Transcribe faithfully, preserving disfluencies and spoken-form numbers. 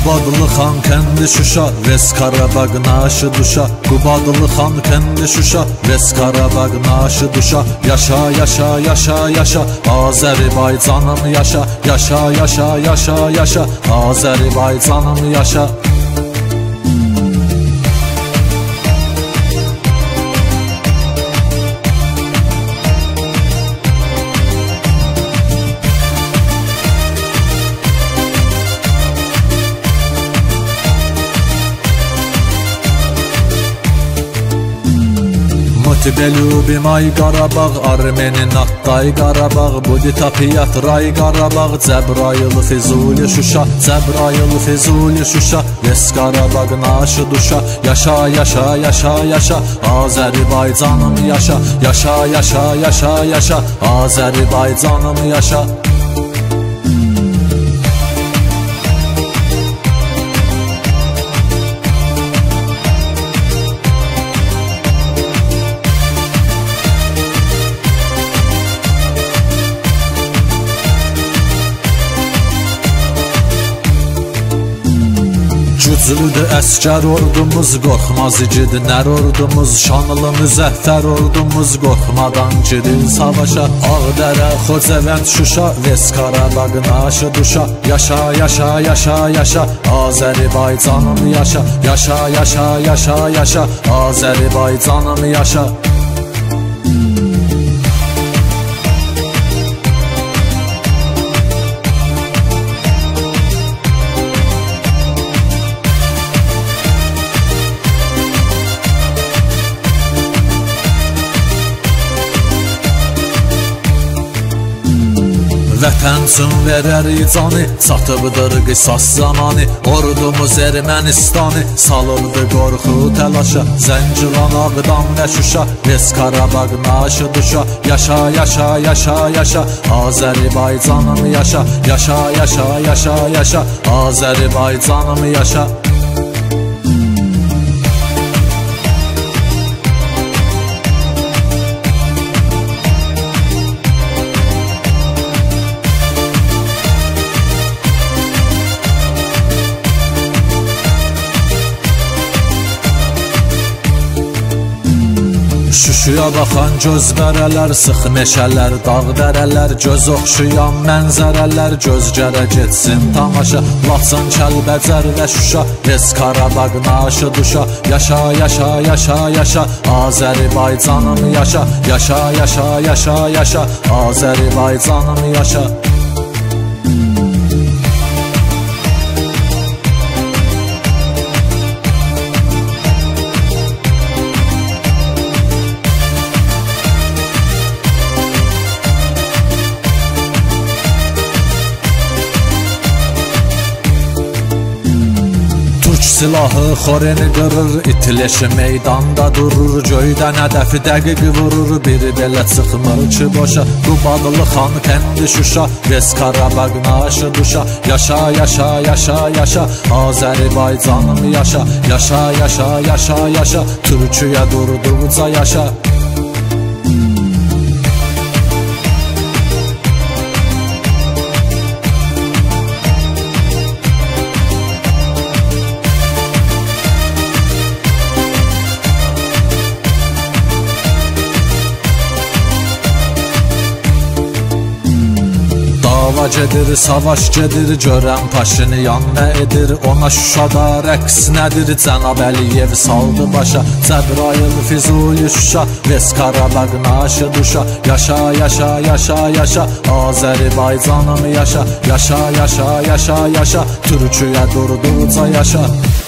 Qubadlı xan kəndi Şuşa, Ves Qarabağ naşı duşa. Qubadlı xan kəndi Şuşa, Ves Qarabağ naşı duşa. Yaşa, yaşa, yaşa, yaşa, Azərbaycanım yaşa. Yaşa, yaşa, yaşa, yaşa, Azərbaycanım yaşa. Тебе любим ай Qarabağ, Armenin Attay Qarabağ, Budita Piyat Ray Qarabağ, Cəbrayıl Füzuli Şuşa, Cəbrayıl Füzuli Şuşa, Ves Qarabağ naşı duşa. Yaşa, yaşa, yaşa, yaşa, Azərbaycanım yaşa. Yaşa, yaşa, yaşa, yaşa, Azərbaycanım yaşa. Güclüdür əskər ordumuz, qorxmaz igid nər ordumuz. Şanlı müzəffər ordumuz, qorxmadan girir savaşa. Ağdərə, Xocavənd, Şuşa, Ves Qarabağ naşı duşa. Yaşa, yaşa, yaşa, yaşa, Azərbaycanım yaşa. Yaşa, yaşa, yaşa, yaşa, Azərbaycanım yaşa. Vətən üçün verərik canı, çatıbdır qisas zamanı. Ordumuz Ermənistanı salırdı qorxu təlaşa. Zəngilan, Ağdam və Şuşa, Ves Qarabağ naşı duşa. Yaşa, yaşa, yaşa, yaşa, Azərbaycanım yaşa. Yaşa, yaşa, yaşa, yaşa, Azərbaycanım yaşa. Şuşuya baxan göz bərələr, sıx meşələr, dağ dərələr. Göz oxşuyan mənzərələr, göz gərə getsin tamaşa. Laçın, Kəlbəcər və Şuşa, Ves Qarabağ naşı duşa. Yaşa, yaşa, yaşa, yaşa, Azərbaycanım yaşa. Yaşa, yaşa, yaşa, yaşa, Azərbaycanım yaşa. Silahı xoreni qırır, itileşi meydanda durur. Göydən hədəfi dəqiq vurur, biri belə çıxmır ki boşa. Qubadlı xan kəndi Şuşa, Ves Qarabağ naşı duşa. Yaşa, yaşa, yaşa, yaşa, Azərbaycanım yaşa. Yaşa, yaşa, yaşa, yaşa, Türkiyə durduqca yaşa. Dava gedir, savaş gedir, görən Paşinyan nə edir? Ona Şuşada rəqs nədir? Cənab Əliyev saldı başa. Cəbrayıl Füzuli Şuşa, Ves Qarabağ naşı duşa. Yaşa, yaşa, yaşa, yaşa, Azərbaycanım yaşa. Yaşa, yaşa, yaşa, yaşa, Türkiyə durduqca yaşa.